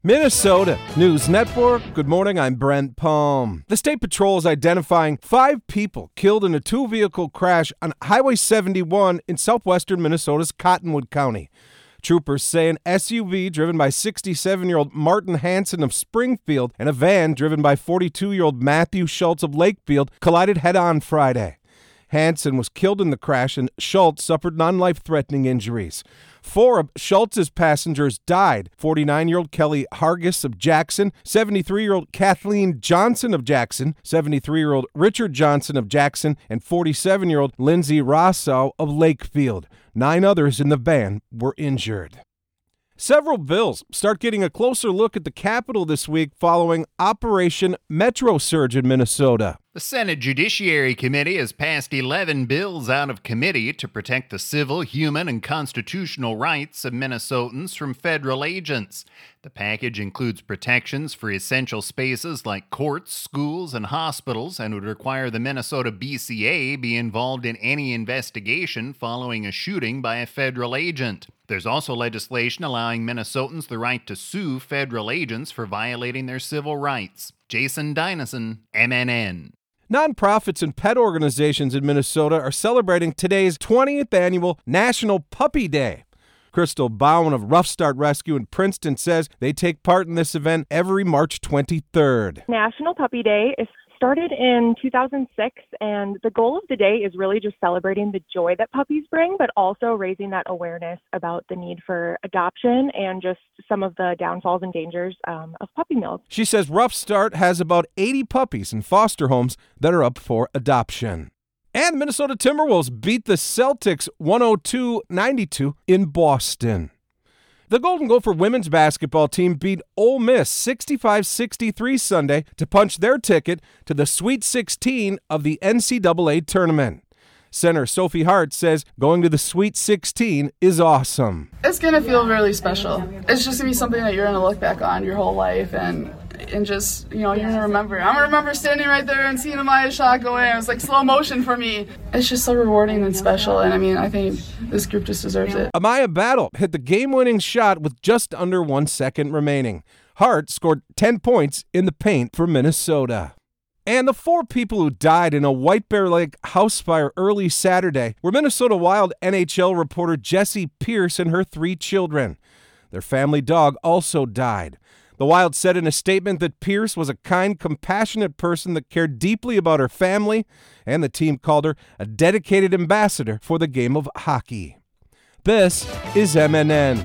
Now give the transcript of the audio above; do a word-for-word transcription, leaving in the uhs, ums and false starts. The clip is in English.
Minnesota News Network. Good morning, I'm Brent Palm. The State Patrol is identifying five people killed in a two-vehicle crash on Highway seventy-one in southwestern Minnesota's Cottonwood County. Troopers say an S U V driven by sixty-seven-year-old Martin Hansen of Springfield and a van driven by forty-two-year-old Matthew Schultz of Lakefield collided head-on Friday. Hansen was killed in the crash and Schultz suffered non-life-threatening injuries. Four of Schultz's passengers died. forty-nine-year-old Kelly Hargis of Jackson, seventy-three-year-old Kathleen Johnson of Jackson, seventy-three-year-old Richard Johnson of Jackson, and forty-seven-year-old Lindsay Rosso of Lakefield. Nine others in the van were injured. Several bills start getting a closer look at the Capitol this week following Operation Metro Surge in Minnesota. The Senate Judiciary Committee has passed eleven bills out of committee to protect the civil, human, and constitutional rights of Minnesotans from federal agents. The package includes protections for essential spaces like courts, schools, and hospitals, and would require the Minnesota B C A be involved in any investigation following a shooting by a federal agent. There's also legislation allowing Minnesotans the right to sue federal agents for violating their civil rights. Jason Dynison, M N N. Nonprofits and pet organizations in Minnesota are celebrating today's twentieth annual National Puppy Day. Crystal Bowen of Rough Start Rescue in Princeton says they take part in this event every March twenty-third. National Puppy Day is started in two thousand six, and the goal of the day is really just celebrating the joy that puppies bring, but also raising that awareness about the need for adoption and just some of the downfalls and dangers um, of puppy milk. She says Rough Start has about eighty puppies in foster homes that are up for adoption. And the Minnesota Timberwolves beat the Celtics one oh two ninety-two in Boston. The Golden Gopher women's basketball team beat Ole Miss sixty-five sixty-three Sunday to punch their ticket to the Sweet sixteen of the N C double A tournament. Center Sophie Hart says going to the Sweet sixteen is awesome. It's going to feel really special. It's just going to be something that you're going to look back on your whole life and and just, you know, you're going to remember. I'm going to remember standing right there and seeing Amaya shot go in. It was like slow motion for me. It's just so rewarding and special, and I mean, I think this group just deserves it. Amaya Battle hit the game-winning shot with just under one second remaining. Hart scored ten points in the paint for Minnesota. And the four people who died in a White Bear Lake house fire early Saturday were Minnesota Wild N H L reporter Jessie Pierce and her three children. Their family dog also died. The Wild said in a statement that Pierce was a kind, compassionate person that cared deeply about her family, and the team called her a dedicated ambassador for the game of hockey. This is M N N.